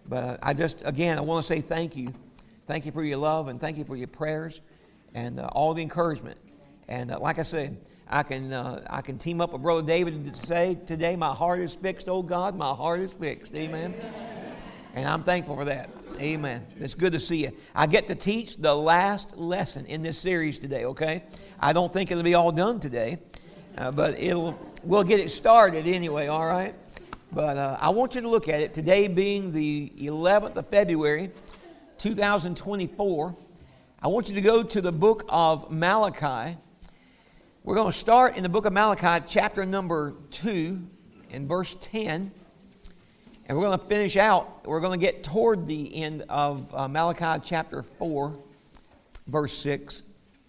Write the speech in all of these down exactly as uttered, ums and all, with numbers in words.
But uh, I just, again, I want to say thank you. Thank you for your love and thank you for your prayers and uh, all the encouragement. And uh, like I said, I can uh, I can team up with Brother David to say today, my heart is fixed, oh God, my heart is fixed. Amen. And I'm thankful for that. Amen. It's good to see you. I get to teach the last lesson in this series today, okay? I don't think it'll be all done today, uh, but it'll we'll get it started anyway, all right? But uh, I want you to look at it. Today being the eleventh of February, two thousand twenty-four, I want you to go to the book of Malachi. We're going to start in the book of Malachi, chapter number two, in verse ten. And we're going to finish out, we're going to get toward the end of uh, Malachi chapter four, verse six.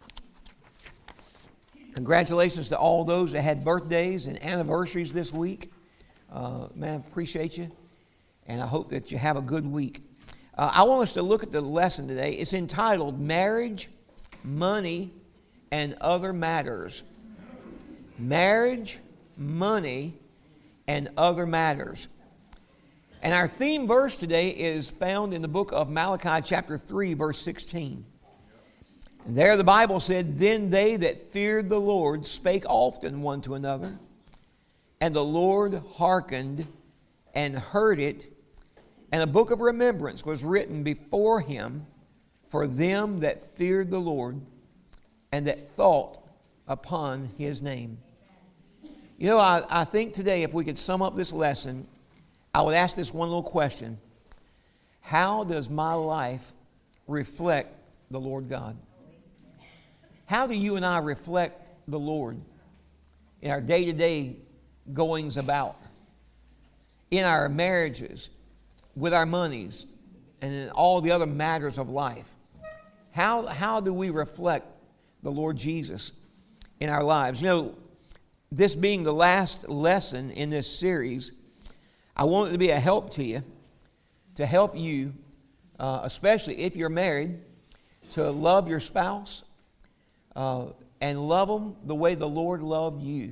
Congratulations to all those that had birthdays and anniversaries this week. Uh, man, appreciate you. And I hope that you have a good week. Uh, I want us to look at the lesson today. It's entitled Marriage, Money, and Other Matters. Marriage, Money, and Other Matters. And our theme verse today is found in the book of Malachi chapter three, verse sixteen. And there the Bible said, Then they that feared the Lord spake often one to another, and the Lord hearkened and heard it, and a book of remembrance was written before him for them that feared the Lord and that thought upon his name. You know, I, I think today if we could sum up this lesson, I would ask this one little question. How does my life reflect the Lord God? How do you and I reflect the Lord in our day-to-day goings about, in our marriages, with our monies, and in all the other matters of life? How, how do we reflect the Lord Jesus in our lives? You know, this being the last lesson in this series, I want it to be a help to you, to help you, uh, especially if you're married, to love your spouse uh, and love them the way the Lord loved you.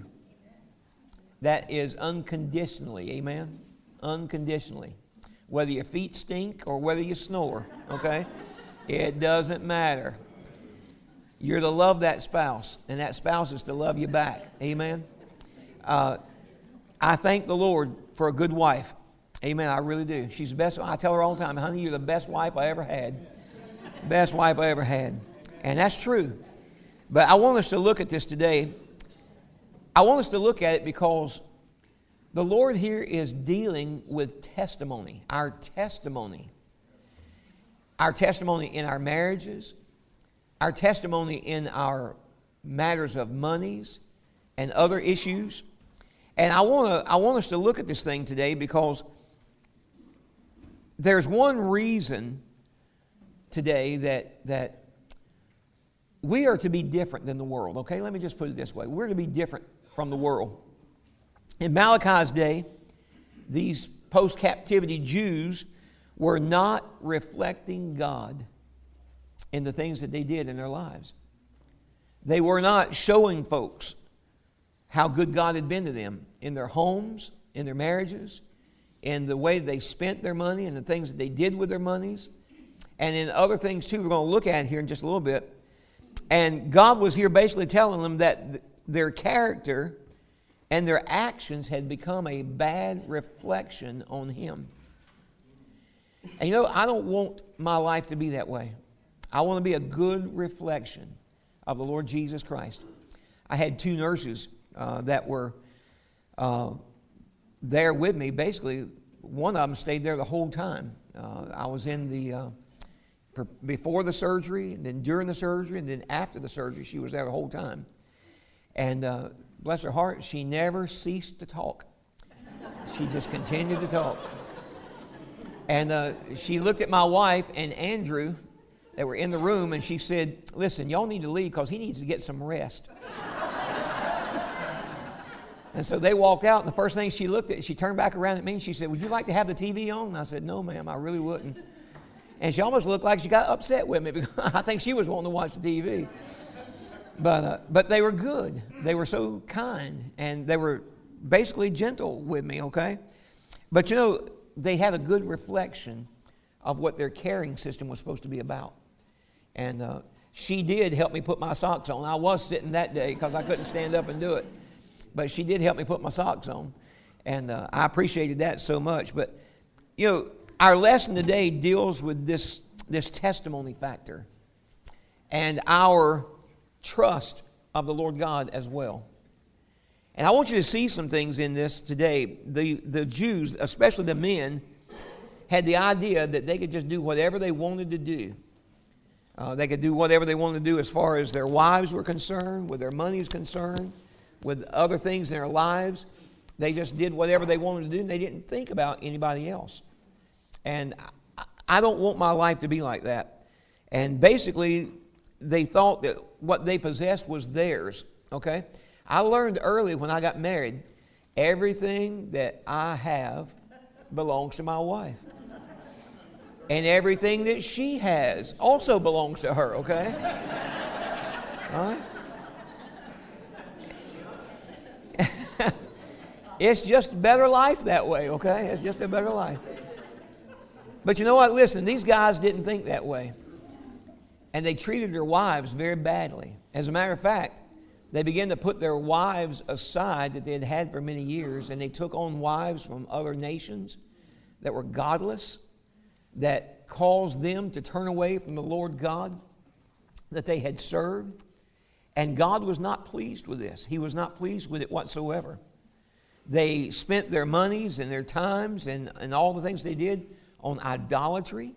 That is unconditionally, amen? Unconditionally. Whether your feet stink or whether you snore, okay? It doesn't matter. You're to love that spouse, and that spouse is to love you back. Amen? Uh, I thank the Lord for a good wife. Amen, I really do. She's the best. I tell her all the time, honey, you're the best wife I ever had. Best wife I ever had. And that's true. But I want us to look at this today. I want us to look at it because the Lord here is dealing with testimony, our testimony. Our testimony in our marriages, our testimony in our matters of monies and other issues. And I want to I want us to look at this thing today because there's one reason today that that we are to be different than the world. Okay, let me just put it this way. We're to be different from the world. In Malachi's day, these post-captivity Jews were not reflecting God in the things that they did in their lives. They were not showing folks how good God had been to them in their homes, in their marriages, in the way they spent their money and the things that they did with their monies, and in other things too we're going to look at here in just a little bit. And God was here basically telling them that their character and their actions had become a bad reflection on Him. And you know, I don't want my life to be that way. I want to be a good reflection of the Lord Jesus Christ. I had two nurses uh, that were uh, there with me. Basically, one of them stayed there the whole time. Uh, I was in the, uh, per- before the surgery, and then during the surgery, and then after the surgery, she was there the whole time. And uh, bless her heart, she never ceased to talk. She just continued to talk. And uh, she looked at my wife and Andrew that were in the room, and she said, listen, y'all need to leave because he needs to get some rest. And so they walked out, and the first thing she looked at, she turned back around at me, and she said, would you like to have the T V on? And I said, no, ma'am, I really wouldn't. And she almost looked like she got upset with me because I think she was wanting to watch the T V. But, uh, but they were good. They were so kind, and they were basically gentle with me, okay? But you know, they had a good reflection of what their caring system was supposed to be about. And uh, she did help me put my socks on. I was sitting that day because I couldn't stand up and do it. But she did help me put my socks on. And uh, I appreciated that so much. But, you know, our lesson today deals with this, this testimony factor and our trust of the Lord God as well. And I want you to see some things in this today. The, the Jews, especially the men, had the idea that they could just do whatever they wanted to do. Uh, they could do whatever they wanted to do as far as their wives were concerned, with their money is concerned, with other things in their lives. They just did whatever they wanted to do, and they didn't think about anybody else. And I, I don't want my life to be like that. And basically, they thought that what they possessed was theirs, okay? I learned early when I got married, everything that I have belongs to my wife. And everything that she has also belongs to her, okay? All right? It's just a better life that way, okay? It's just a better life. But you know what? Listen, these guys didn't think that way. And they treated their wives very badly. As a matter of fact, they began to put their wives aside that they had had for many years, and they took on wives from other nations that were godless, that caused them to turn away from the Lord God that they had served. And God was not pleased with this. He was not pleased with it whatsoever. They spent their monies and their times and, and all the things they did on idolatry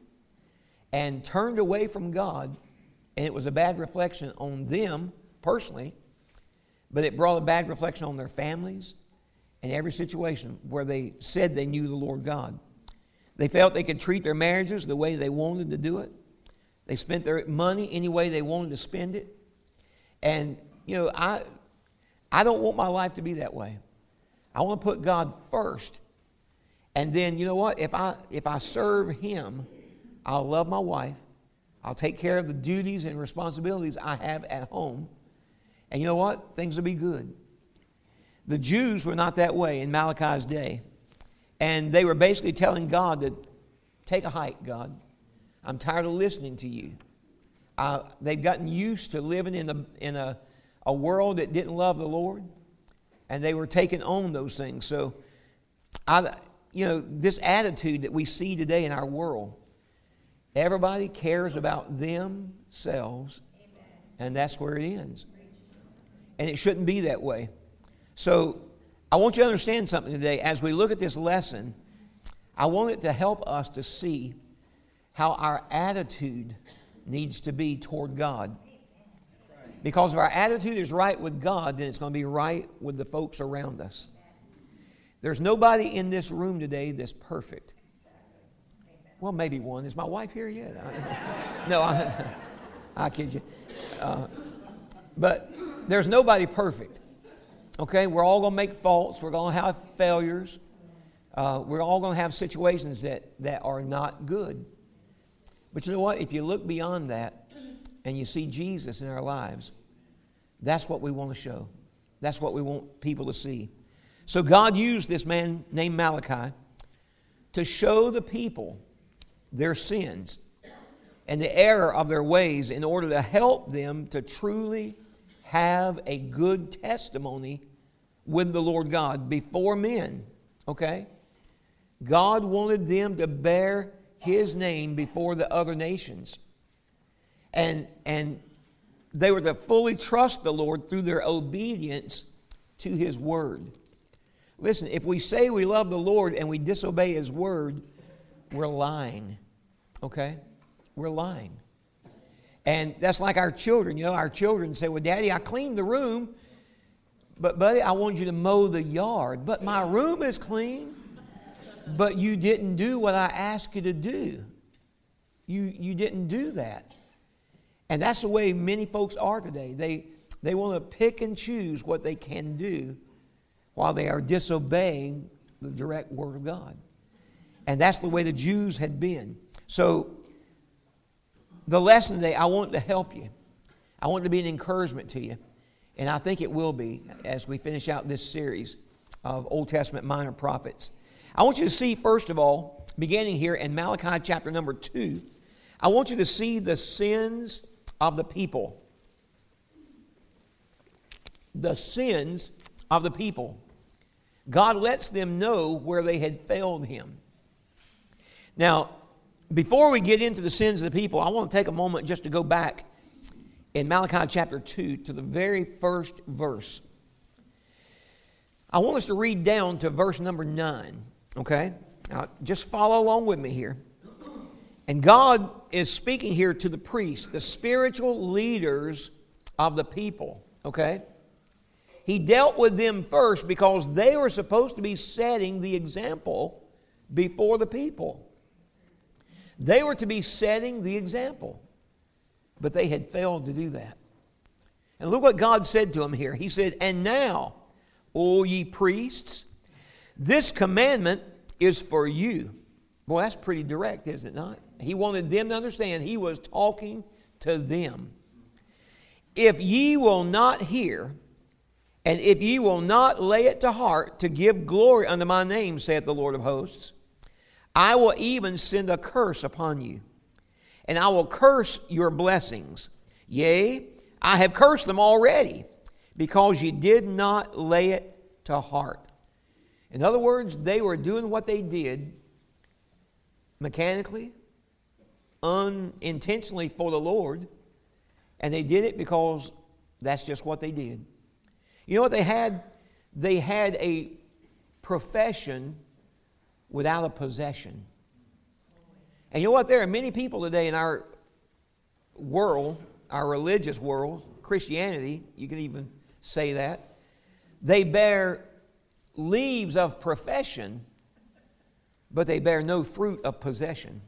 and turned away from God. And it was a bad reflection on them personally, but it brought a bad reflection on their families and every situation where they said they knew the Lord God. They felt they could treat their marriages the way they wanted to do it. They spent their money any way they wanted to spend it. And, you know, I, I don't want my life to be that way. I want to put God first. And then, you know what? If I, if I serve Him, I'll love my wife. I'll take care of the duties and responsibilities I have at home. And you know what? Things will be good. The Jews were not that way in Malachi's day. And they were basically telling God to take a hike, God. I'm tired of listening to you. Uh, they've gotten used to living in, a, in a, a world that didn't love the Lord. And they were taking on those things. So, I, you know, this attitude that we see today in our world, everybody cares about themselves, and that's where it ends. And it shouldn't be that way. So, I want you to understand something today. As we look at this lesson, I want it to help us to see how our attitude needs to be toward God. Because if our attitude is right with God, then it's going to be right with the folks around us. There's nobody in this room today that's perfect. Well, maybe one. Is my wife here yet? No, I, I kid you. Uh, but there's nobody perfect. Okay, we're all going to make faults. We're going to have failures. Uh, we're all going to have situations that, that are not good. But you know what? If you look beyond that and you see Jesus in our lives, that's what we want to show. That's what we want people to see. So God used this man named Malachi to show the people their sins and the error of their ways in order to help them to truly have a good testimony with the Lord God before men, okay? God wanted them to bear His name before the other nations. And, and they were to fully trust the Lord through their obedience to His Word. Listen, if we say we love the Lord and we disobey His Word, we're lying, okay? We're lying. And that's like our children. You know, our children say, well, Daddy, I cleaned the room, but, buddy, I wanted you to mow the yard. But my room is clean. But you didn't do what I asked you to do. You, you didn't do that. And that's the way many folks are today. They, they want to pick and choose what they can do while they are disobeying the direct Word of God. And that's the way the Jews had been. So, the lesson today, I want to help you. I want it to be an encouragement to you. And I think it will be as we finish out this series of Old Testament minor prophets. I want you to see, first of all, beginning here in Malachi chapter number two, I want you to see the sins of the people. The sins of the people. God lets them know where they had failed Him. Now, before we get into the sins of the people, I want to take a moment just to go back in Malachi chapter two to the very first verse. I want us to read down to verse number nine, okay? Now, just follow along with me here. And God is speaking here to the priests, the spiritual leaders of the people, okay? He dealt with them first because they were supposed to be setting the example before the people. They were to be setting the example, but they had failed to do that. And look what God said to them here. He said, "And now, O ye priests, this commandment is for you." Boy, that's pretty direct, is it not? He wanted them to understand He was talking to them. "If ye will not hear, and if ye will not lay it to heart to give glory unto my name, saith the Lord of hosts, I will even send a curse upon you, and I will curse your blessings. Yea, I have cursed them already, because ye did not lay it to heart." In other words, they were doing what they did mechanically, unintentionally for the Lord, and they did it because that's just what they did. You know what they had? They had a profession without a possession. And you know what? There are many people today in our world, our religious world, Christianity, you can even say that, they bear leaves of profession, but they bear no fruit of possession.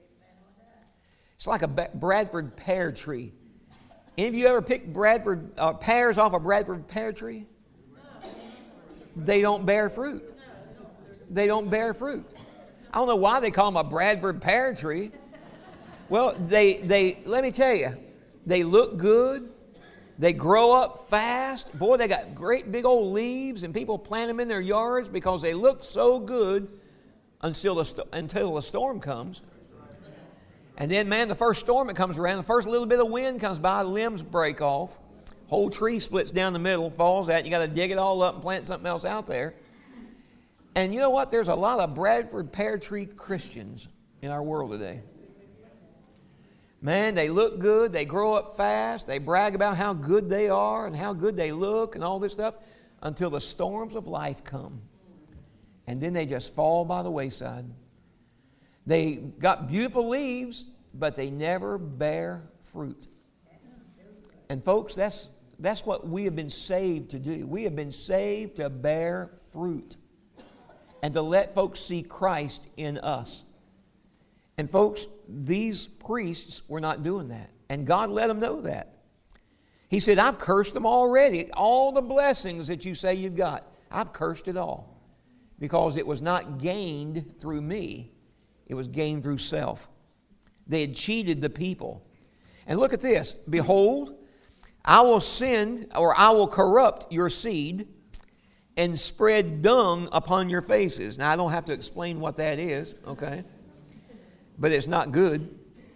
It's like a Bradford pear tree. Any of you ever picked Bradford uh, pears off a Bradford pear tree? They don't bear fruit. They don't bear fruit. I don't know why they call them a Bradford pear tree. Well, they, they let me tell you, they look good. They grow up fast. Boy, they got great big old leaves, and people plant them in their yards because they look so good until the, st- until the storm comes. And then, man, the first storm that comes around, the first little bit of wind comes by, the limbs break off. Whole tree splits down the middle, falls out. You got to dig it all up and plant something else out there. And you know what? There's a lot of Bradford pear tree Christians in our world today. Man, they look good. They grow up fast. They brag about how good they are and how good they look and all this stuff until the storms of life come. And then they just fall by the wayside. They got beautiful leaves, but they never bear fruit. And folks, that's, that's what we have been saved to do. We have been saved to bear fruit and to let folks see Christ in us. And folks, these priests were not doing that. And God let them know that. He said, I've cursed them already. All the blessings that you say you've got, I've cursed it all. Because it was not gained through me. It was gained through self. They had cheated the people. And look at this. Behold, I will send, or I will corrupt your seed and spread dung upon your faces. Now, I don't have to explain what that is, okay? But it's not good.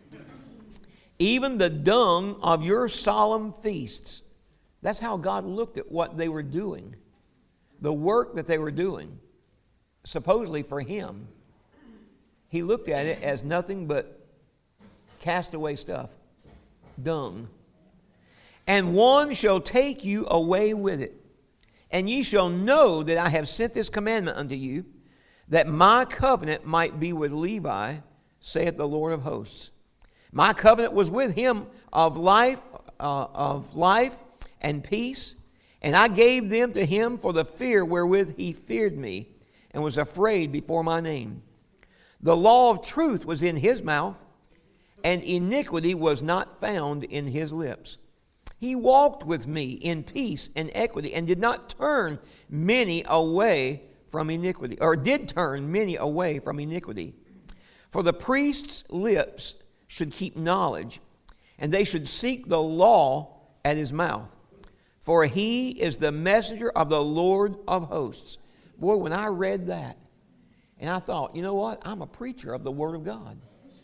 Even the dung of your solemn feasts. That's how God looked at what they were doing. The work that they were doing, supposedly for Him. He looked at it as nothing but castaway stuff. Dung. And one shall take you away with it. And ye shall know that I have sent this commandment unto you, that my covenant might be with Levi, saith the Lord of hosts. My covenant was with him of life, uh, of life and peace, and I gave them to him for the fear wherewith he feared me, and was afraid before my name. The law of truth was in his mouth, and iniquity was not found in his lips. He walked with me in peace and equity, and did not turn many away from iniquity, or did turn many away from iniquity. For the priest's lips should keep knowledge, and they should seek the law at his mouth. For he is the messenger of the Lord of hosts. Boy, when I read that, And I thought, you know what? I'm a preacher of the Word of God.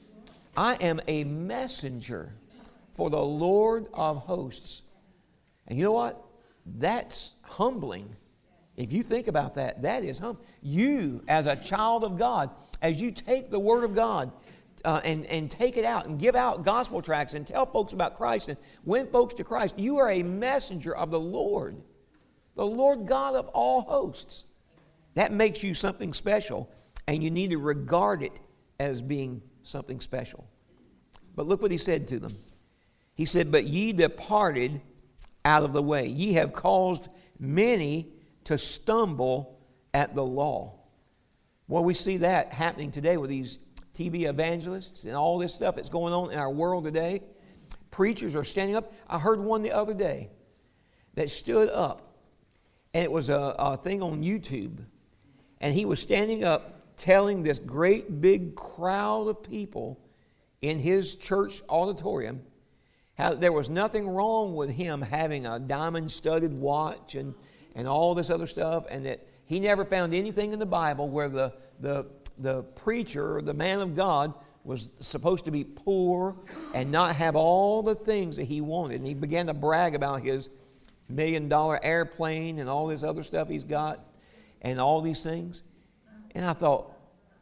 I am a messenger for the Lord of hosts. And you know what? That's humbling. If you think about that, that is humbling. You, as a child of God, as you take the Word of God uh, and, and take it out and give out gospel tracts and tell folks about Christ and win folks to Christ, you are a messenger of the Lord, the Lord God of all hosts. That makes you something special, and you need to regard it as being something special. But look what he said to them. He said, but ye departed out of the way. Ye have caused many to stumble at the law. Well, we see that happening today with these T V evangelists and all this stuff that's going on in our world today. Preachers are standing up. I heard one the other day that stood up, and it was a, a thing on YouTube, and he was standing up telling this great big crowd of people in his church auditorium how there was nothing wrong with him having a diamond-studded watch and, and all this other stuff, and that he never found anything in the Bible where the, the, the preacher or the man of God was supposed to be poor and not have all the things that he wanted. And he began to brag about his million-dollar airplane and all this other stuff he's got and all these things. And I thought,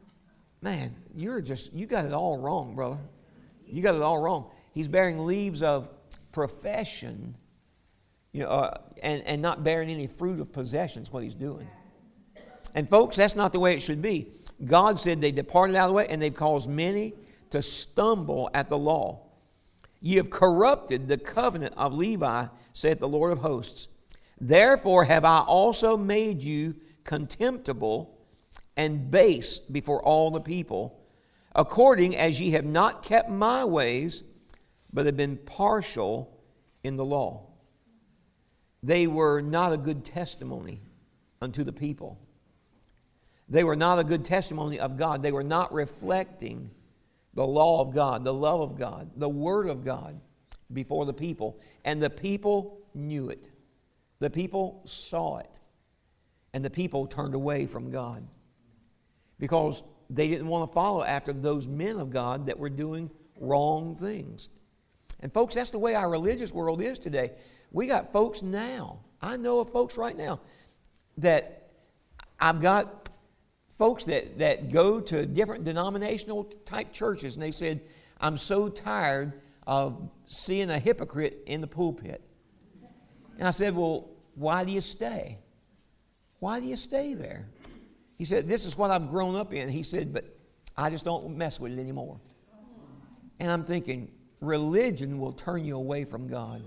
man, you're just, you got it all wrong, brother. You got it all wrong. He's bearing leaves of profession, you know, uh, and, and not bearing any fruit of possessions, what he's doing. And folks, that's not the way it should be. God said they departed out of the way, and they've caused many to stumble at the law. Ye have corrupted the covenant of Levi, saith the Lord of hosts. Therefore have I also made you contemptible and base before all the people, according as ye have not kept my ways, but have been partial in the law. They were not a good testimony unto the people. They were not a good testimony of God. They were not reflecting the law of God, the love of God, the Word of God before the people. And the people knew it. The people saw it. And the people turned away from God because they didn't want to follow after those men of God that were doing wrong things. And folks, that's the way our religious world is today. We got folks now. I know of folks right now that I've got folks that, that go to different denominational type churches, and they said, I'm so tired of seeing a hypocrite in the pulpit. And I said, well, why do you stay? Why do you stay there? He said, this is what I've grown up in. He said, but I just don't mess with it anymore. And I'm thinking, religion will turn you away from God.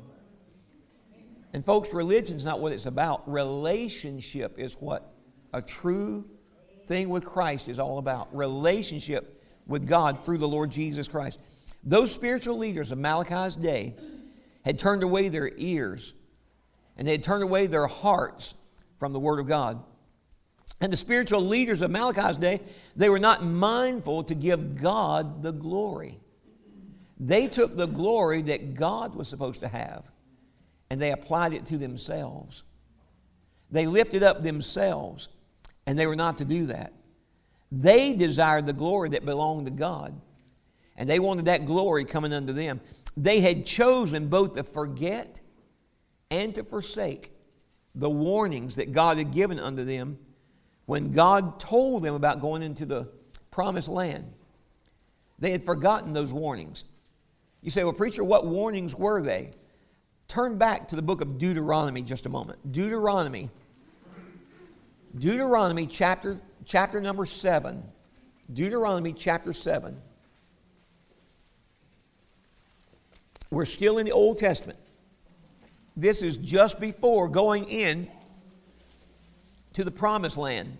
And folks, religion's not what it's about. Relationship is what a true thing with Christ is all about. Relationship with God through the Lord Jesus Christ. Those spiritual leaders of Malachi's day had turned away their ears, and they had turned away their hearts from the Word of God. And the spiritual leaders of Malachi's day, they were not mindful to give God the glory. They took the glory that God was supposed to have, and they applied it to themselves. They lifted up themselves, and they were not to do that. They desired the glory that belonged to God, and they wanted that glory coming unto them. They had chosen both to forget and to forsake the warnings that God had given unto them when God told them about going into the promised land. They had forgotten those warnings. You say, well, preacher, what warnings were they? Turn back to the book of Deuteronomy just a moment. Deuteronomy. Deuteronomy chapter, chapter number seven. Deuteronomy chapter seven. We're still in the Old Testament. This is just before going in to the promised land.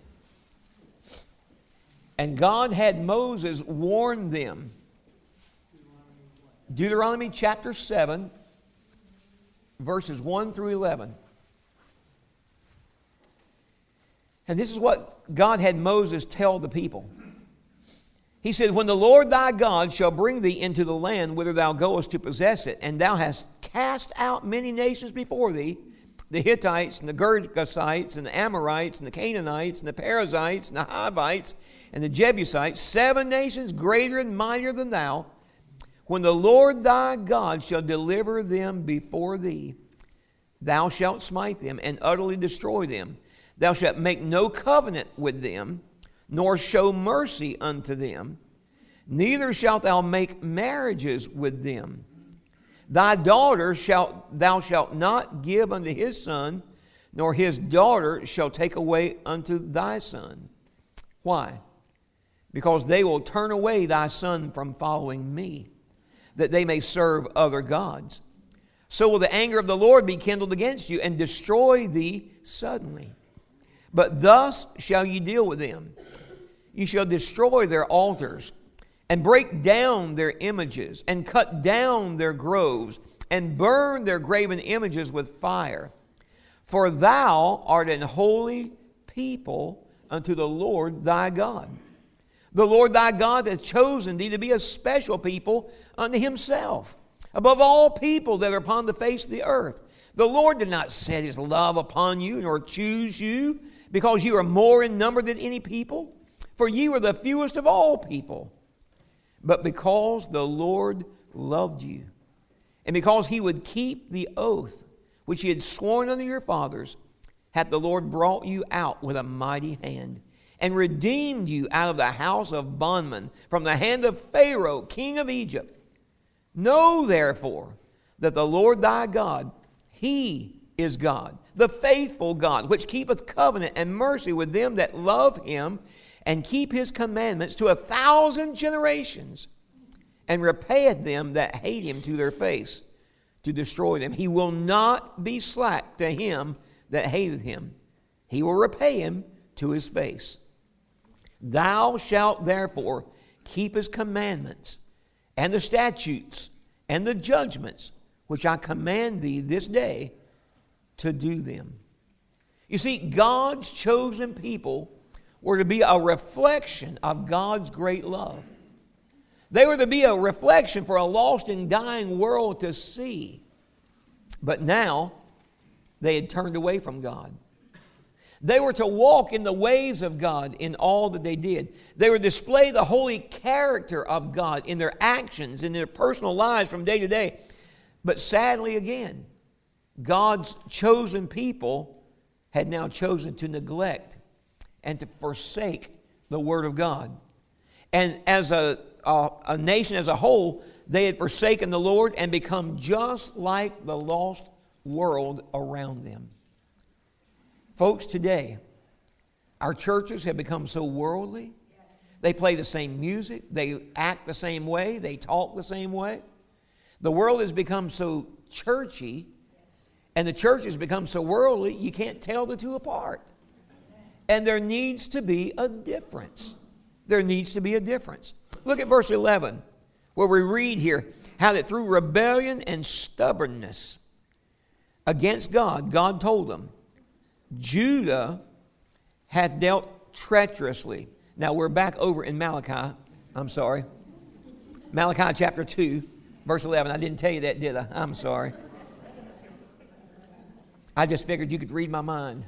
And God had Moses warn them. Deuteronomy chapter seven, verses one through eleven. And this is what God had Moses tell the people. He said, when the Lord thy God shall bring thee into the land whither thou goest to possess it, and thou hast cast out many nations before thee, the Hittites and the Girgashites and the Amorites and the Canaanites and the Perizzites and the Hivites and the Jebusites, seven nations greater and mightier than thou, when the Lord thy God shall deliver them before thee, thou shalt smite them and utterly destroy them. Thou shalt make no covenant with them, nor show mercy unto them, neither shalt thou make marriages with them. Thy daughter shalt thou shalt not give unto his son, nor his daughter shall take away unto thy son. Why? Because they will turn away thy son from following me, that they may serve other gods. So will the anger of the Lord be kindled against you, and destroy thee suddenly. But thus shall ye deal with them. You shall destroy their altars, and break down their images, and cut down their groves, and burn their graven images with fire. For thou art an holy people unto the Lord thy God. The Lord thy God hath chosen thee to be a special people unto himself, above all people that are upon the face of the earth. The Lord did not set his love upon you, nor choose you, because you are more in number than any people, for ye were the fewest of all people. But because the Lord loved you, and because he would keep the oath which he had sworn unto your fathers, hath the Lord brought you out with a mighty hand, and redeemed you out of the house of bondmen, from the hand of Pharaoh, king of Egypt. Know therefore that the Lord thy God, he is God, the faithful God, which keepeth covenant and mercy with them that love him, and keep his commandments to a thousand generations, and repayeth them that hate him to their face, to destroy them. He will not be slack to him that hateth him. He will repay him to his face. Thou shalt therefore keep his commandments, and the statutes, and the judgments, which I command thee this day, to do them. You see, God's chosen people were to be a reflection of God's great love. They were to be a reflection for a lost and dying world to see. But now, they had turned away from God. They were to walk in the ways of God in all that they did. They were to display the holy character of God in their actions, in their personal lives from day to day. But sadly again, God's chosen people had now chosen to neglect and to forsake the Word of God. And as a, a, a nation as a whole, they had forsaken the Lord and become just like the lost world around them. Folks, today, our churches have become so worldly. They play the same music. They act the same way. They talk the same way. The world has become so churchy, and the church has become so worldly, you can't tell the two apart. And there needs to be a difference. There needs to be a difference. Look at verse eleven, where we read here how that through rebellion and stubbornness against God, God told them, Judah hath dealt treacherously. Now we're back over in Malachi. I'm sorry. Malachi chapter two, verse eleven. I didn't tell you that, did I? I'm sorry. I just figured you could read my mind.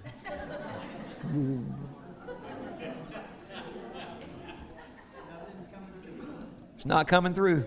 It's not coming through.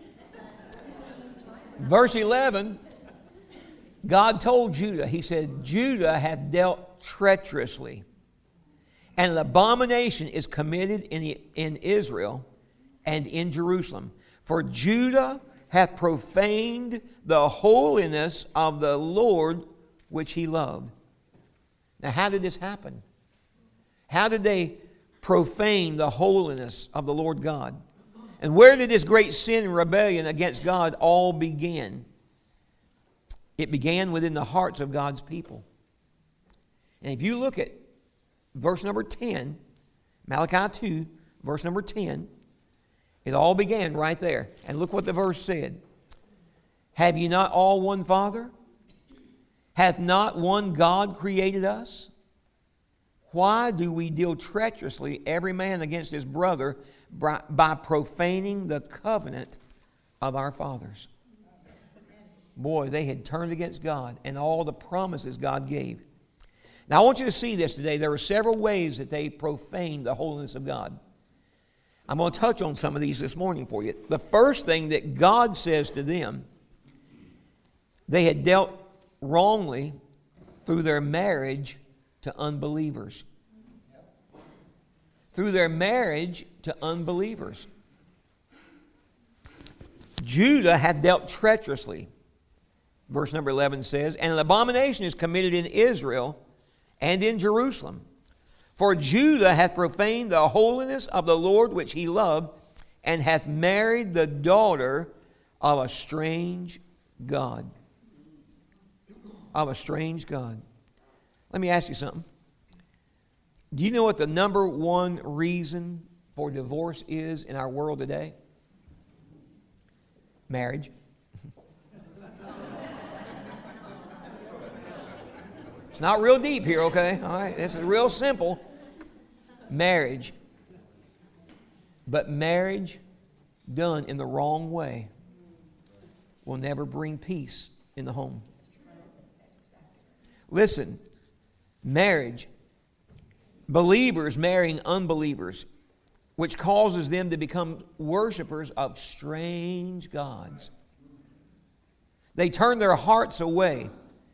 Verse eleven, God told Judah, he said, Judah hath dealt treacherously, and an abomination is committed in, in Israel and in Jerusalem. For Judah hath profaned the holiness of the Lord which he loved. Now, how did this happen? How did they profane the holiness of the Lord God? And where did this great sin and rebellion against God all begin? It began within the hearts of God's people. And if you look at verse number ten, Malachi two, verse number ten, it all began right there. And look what the verse said. Have ye not all one Father? Hath not one God created us? Why do we deal treacherously every man against his brother by profaning the covenant of our fathers? boy, they had turned against God and all the promises God gave. Now, I want you to see this today. There are several ways that they profaned the holiness of God. I'm going to touch on some of these this morning for you. The first thing that God says to them, they had dealt wrongly through their marriage to unbelievers. Through their marriage to unbelievers. Judah had dealt treacherously. Verse number eleven says, and an abomination is committed in Israel and in Jerusalem. For Judah hath profaned the holiness of the Lord which he loved, and hath married the daughter of a strange God. Of a strange God. Let me ask you something. Do you know what the number one reason for divorce is in our world today? Marriage. It's not real deep here, okay? All right, this is real simple. Marriage. But marriage done in the wrong way will never bring peace in the home. Listen, marriage, believers marrying unbelievers, which causes them to become worshipers of strange gods. They turn their hearts away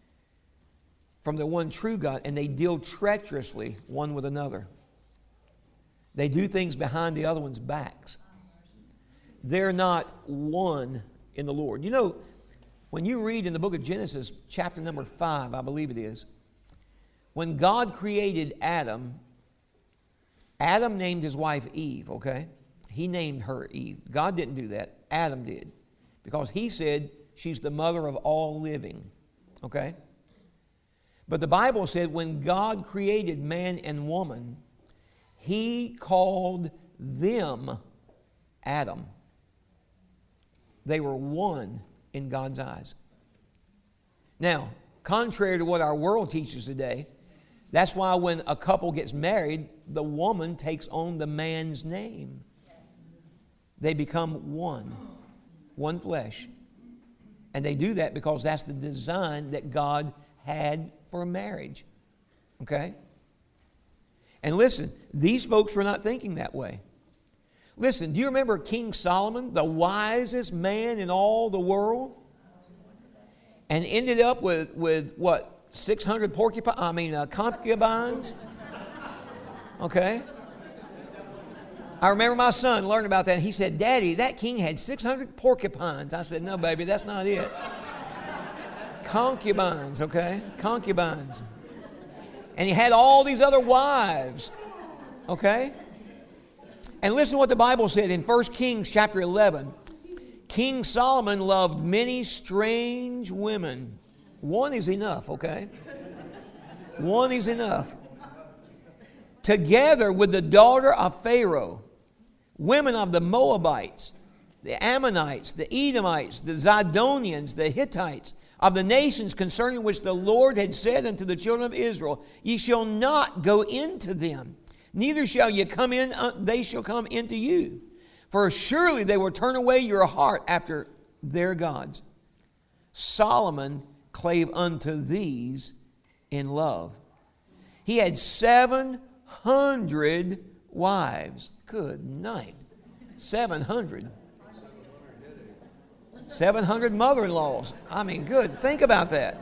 from the one true God, and they deal treacherously one with another. They do things behind the other one's backs. They're not one in the Lord. You know, when you read in the book of Genesis, chapter number five, I believe it is, when God created Adam, Adam named his wife Eve, okay? He named her Eve. God didn't do that. Adam did. Because he said she's the mother of all living, okay? But the Bible said when God created man and woman, He called them Adam. They were one in God's eyes. Now, contrary to what our world teaches today, that's why when a couple gets married, the woman takes on the man's name. They become one, one flesh. And they do that because that's the design that God had for marriage. Okay? And listen, these folks were not thinking that way. Listen, do you remember King Solomon, the wisest man in all the world? And ended up with, with what, six hundred porcupines, I mean uh, concubines? Okay? I remember my son learned about that. He said, Daddy, that king had six hundred porcupines. I said, no, baby, that's not it. Concubines, okay? Concubines. And he had all these other wives, okay? And listen to what the Bible said in First Kings chapter eleven. King Solomon loved many strange women. One is enough, okay? One is enough. Together with the daughter of Pharaoh, women of the Moabites, the Ammonites, the Edomites, the Zidonians, the Hittites, of the nations concerning which the Lord had said unto the children of Israel, ye shall not go into them, neither shall ye come in, uh, they shall come into you. For surely they will turn away your heart after their gods. Solomon clave unto these in love. He had seven hundred wives. Good night. Seven hundred. seven hundred mother-in-laws. I mean, good. Think about that.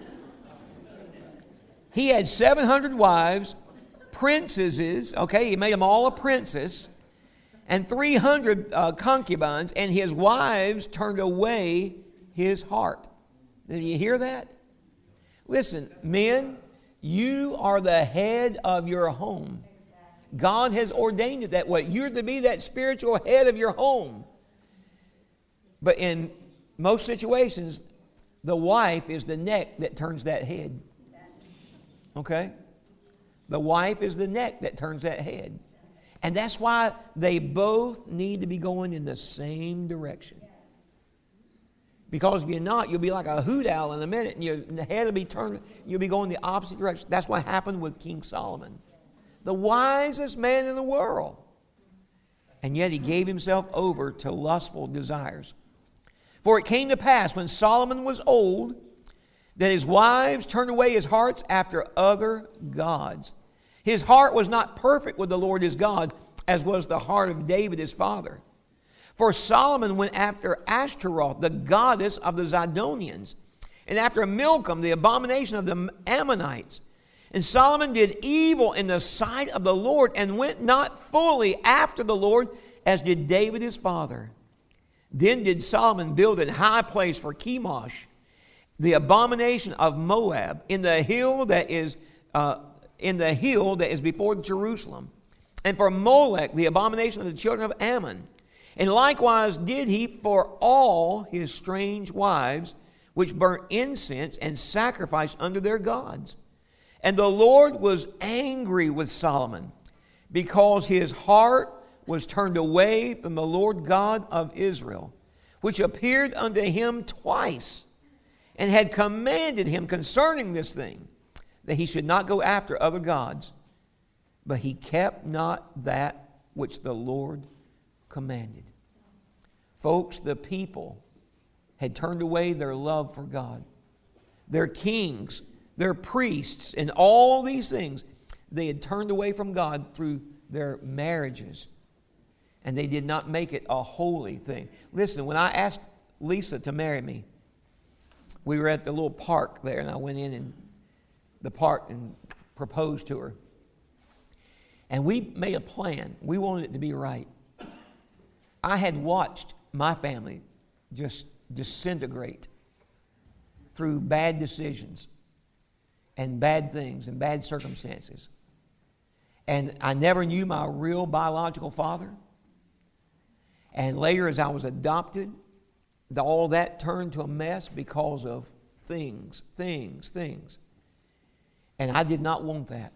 He had seven hundred wives, princesses, okay, he made them all a princess, and three hundred uh, concubines, and his wives turned away his heart. Did you hear that? Listen, men, you are the head of your home. God has ordained it that way. You're to be that spiritual head of your home. But in most situations, the wife is the neck that turns that head. Okay? The wife is the neck that turns that head. And that's why they both need to be going in the same direction. Because if you're not, you'll be like a hoot owl in a minute, and your head will be turned, you'll be going the opposite direction. That's what happened with King Solomon. The wisest man in the world. And yet he gave himself over to lustful desires. For it came to pass when Solomon was old that his wives turned away his hearts after other gods. His heart was not perfect with the Lord his God, as was the heart of David his father. For Solomon went after Ashtaroth, the goddess of the Zidonians, and after Milcom, the abomination of the Ammonites. And Solomon did evil in the sight of the Lord, and went not fully after the Lord, as did David his father. Then did Solomon build an high place for Chemosh, the abomination of Moab, in the hill that is uh, in the hill that is before Jerusalem, and for Molech, the abomination of the children of Ammon. And likewise did he for all his strange wives, which burnt incense and sacrificed unto their gods. And the Lord was angry with Solomon, because his heart was turned away from the Lord God of Israel, which appeared unto him twice, and had commanded him concerning this thing, that he should not go after other gods. But he kept not that which the Lord commanded. Folks, the people had turned away their love for God. Their kings, their priests, and all these things, they had turned away from God through their marriages. And they did not make it a holy thing. Listen, when I asked Lisa to marry me, we were at the little park there, and I went in and the park and proposed to her. And we made a plan. We wanted it to be right. I had watched my family just disintegrate through bad decisions and bad things and bad circumstances. And I never knew my real biological father. And later, as I was adopted, all that turned to a mess because of things, things, things. And I did not want that.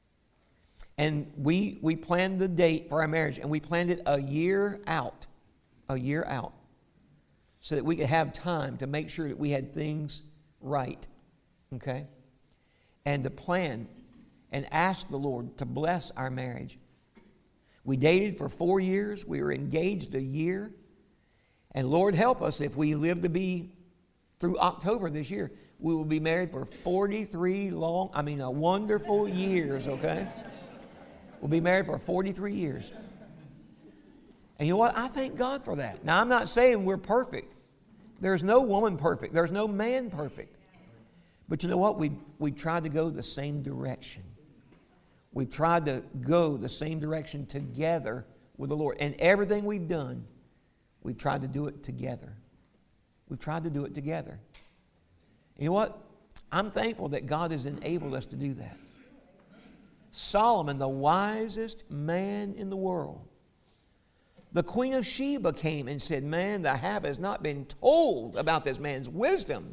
And we we planned the date for our marriage, and we planned it a year out, a year out, so that we could have time to make sure that we had things right, okay? And to plan and ask the Lord to bless our marriage. We dated for four years. We were engaged a year. And Lord help us, if we live to be through October this year, we will be married for forty-three long, I mean, a wonderful years, okay? We'll be married for forty-three years. And you know what? I thank God for that. Now, I'm not saying we're perfect. There's no woman perfect. There's no man perfect. But you know what? We we tried to go the same direction. We've tried to go the same direction together with the Lord. And everything we've done, we've tried to do it together. We've tried to do it together. You know what? I'm thankful that God has enabled us to do that. Solomon, the wisest man in the world. The Queen of Sheba came and said, man, the half has not been told about this man's wisdom.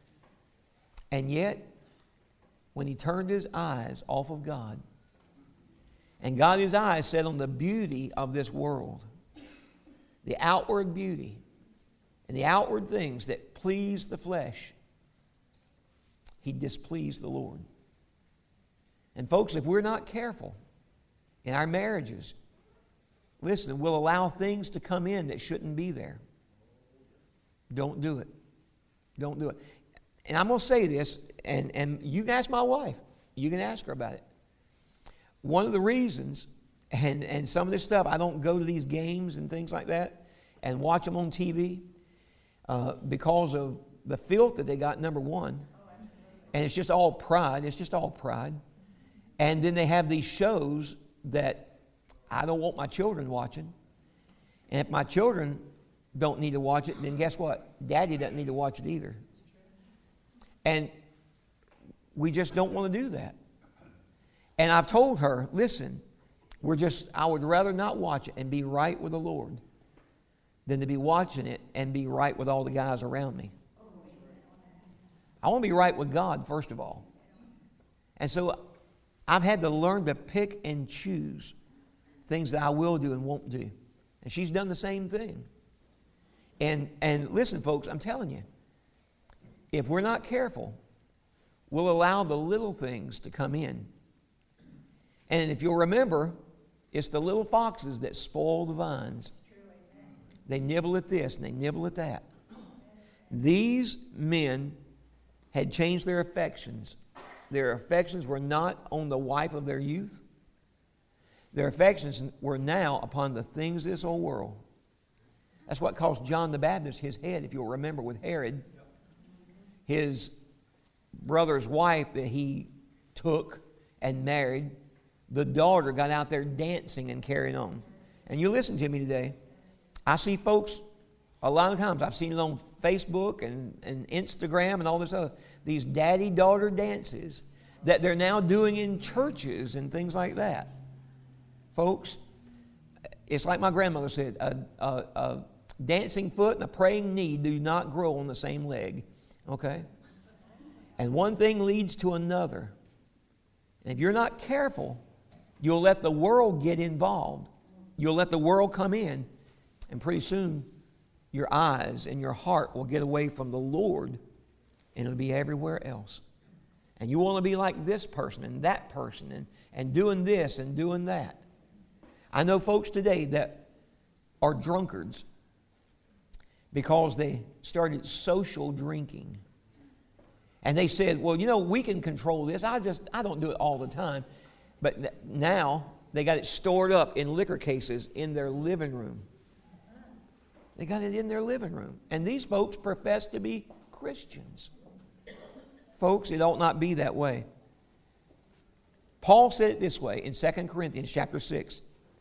And yet, when he turned his eyes off of God, and got his eyes set on the beauty of this world, the outward beauty, and the outward things that please the flesh, he displeased the Lord. And folks, if we're not careful in our marriages, listen, we'll allow things to come in that shouldn't be there. Don't do it. Don't do it. And I'm going to say this, and, and you can ask my wife. You can ask her about it. One of the reasons, and, and some of this stuff, I don't go to these games and things like that and watch them on T V uh, because of the filth that they got, number one. And it's just all pride. It's just all pride. And then they have these shows that I don't want my children watching. And if my children don't need to watch it, then guess what? Daddy doesn't need to watch it either. And we just don't want to do that. And I've told her, listen, we're just, I would rather not watch it and be right with the Lord than to be watching it and be right with all the guys around me. I want to be right with God, first of all. And so I've had to learn to pick and choose things that I will do and won't do. And she's done the same thing. And, and listen, folks, I'm telling you, if we're not careful, we'll allow the little things to come in. And if you'll remember, it's the little foxes that spoil the vines. They nibble at this and they nibble at that. These men had changed their affections. Their affections were not on the wife of their youth. Their affections were now upon the things of this old world. That's what caused John the Baptist his head, if you'll remember, with Herod. His brother's wife that he took and married, the daughter got out there dancing and carrying on. And you listen to me today. I see folks, a lot of times, I've seen it on Facebook and, and Instagram and all this other, these daddy-daughter dances that they're now doing in churches and things like that. Folks, it's like my grandmother said, a, a, a dancing foot and a praying knee do not grow on the same leg. Okay? And one thing leads to another. And if you're not careful, you'll let the world get involved. You'll let the world come in. And pretty soon, your eyes and your heart will get away from the Lord, and it'll be everywhere else. And you want to be like this person and that person and, and doing this and doing that. I know folks today that are drunkards because they started social drinking. And they said, well, you know, we can control this. I just, I don't do it all the time. But now they got it stored up in liquor cases in their living room. They got it in their living room. And these folks profess to be Christians. Folks, it ought not be that way. Paul said it this way in Second Corinthians chapter six.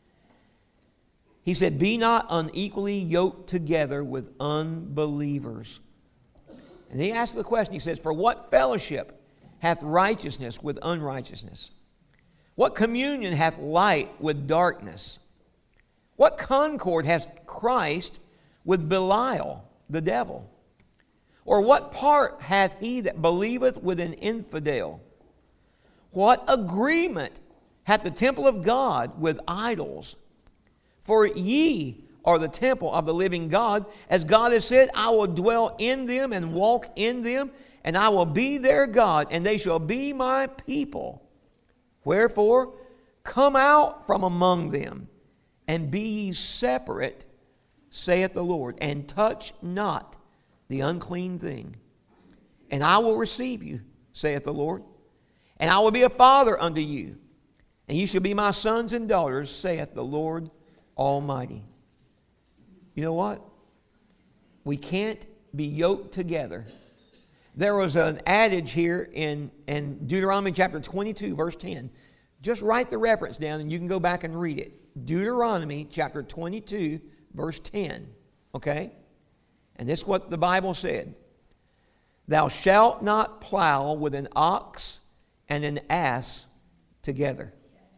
He said, be not unequally yoked together with unbelievers. And he asked the question, he says, for what fellowship hath righteousness with unrighteousness? What communion hath light with darkness? What concord hath Christ with Belial, the devil? Or what part hath he that believeth with an infidel? What agreement hath the temple of God with idols? For ye are the temple of the living God. As God has said, I will dwell in them and walk in them, and I will be their God, and they shall be my people. Wherefore, come out from among them, and be ye separate, saith the Lord, and touch not the unclean thing. And I will receive you, saith the Lord, and I will be a father unto you, and ye shall be my sons and daughters, saith the Lord Almighty. You know what? We can't be yoked together. There was an adage here in, in Deuteronomy chapter twenty-two, verse ten. Just write the reference down and you can go back and read it. Deuteronomy chapter twenty-two, verse ten. Okay? And this is what the Bible said. Thou shalt not plow with an ox and an ass together.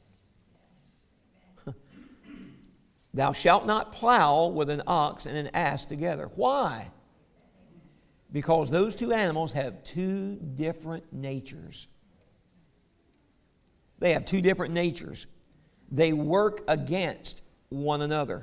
Thou shalt not plow with an ox and an ass together. Why? Because those two animals have two different natures. They have two different natures. They work against one another.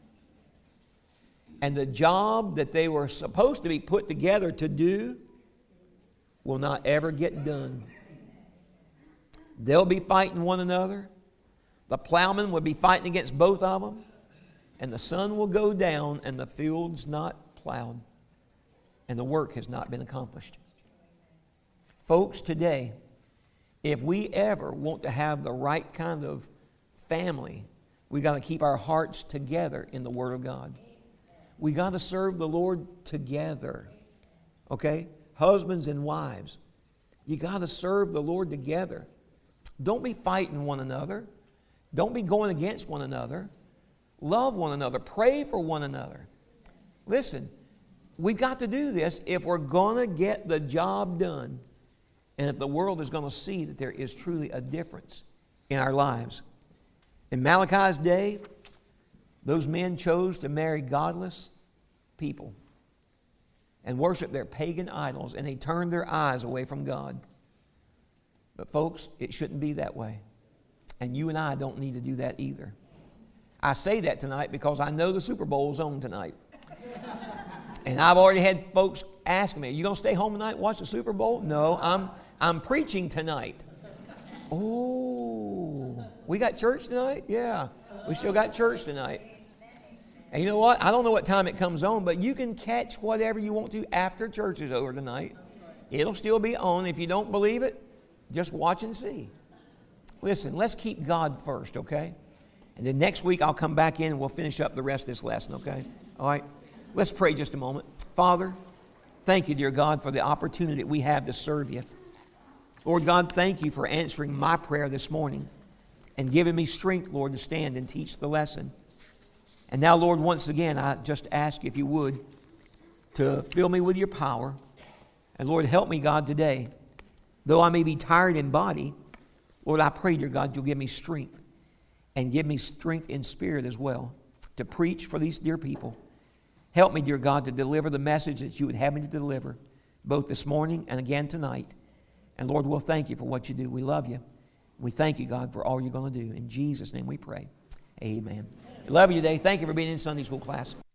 And the job that they were supposed to be put together to do will not ever get done. They'll be fighting one another. The plowman will be fighting against both of them. And the sun will go down and the field's not plowed. And the work has not been accomplished. Folks, today, if we ever want to have the right kind of family, we got to keep our hearts together in the Word of God. We got to serve the Lord together. Okay? Husbands and wives, you got to serve the Lord together. Don't be fighting one another. Don't be going against one another. Love one another. Pray for one another. Listen, we've got to do this if we're going to get the job done and if the world is going to see that there is truly a difference in our lives. In Malachi's day, those men chose to marry godless people and worship their pagan idols, and they turned their eyes away from God. But folks, it shouldn't be that way. And you and I don't need to do that either. I say that tonight because I know the Super Bowl's on tonight. And I've already had folks ask me, are you going to stay home tonight and watch the Super Bowl? No, I'm, I'm preaching tonight. Oh, we got church tonight? Yeah, we still got church tonight. And you know what? I don't know what time it comes on, but you can catch whatever you want to after church is over tonight. It'll still be on. If you don't believe it, just watch and see. Listen, let's keep God first, okay? And then next week I'll come back in and we'll finish up the rest of this lesson, okay? All right? Let's pray just a moment. Father, thank you, dear God, for the opportunity that we have to serve you. Lord God, thank you for answering my prayer this morning and giving me strength, Lord, to stand and teach the lesson. And now, Lord, once again, I just ask, if you would, to fill me with your power. And Lord, help me, God, today. Though I may be tired in body, Lord, I pray, dear God, you'll give me strength. And give me strength in spirit as well to preach for these dear people. Help me, dear God, to deliver the message that you would have me to deliver, both this morning and again tonight. And Lord, we'll thank you for what you do. We love you. We thank you, God, for all you're going to do. In Jesus' name we pray. Amen. I love you today. Thank you for being in Sunday school class.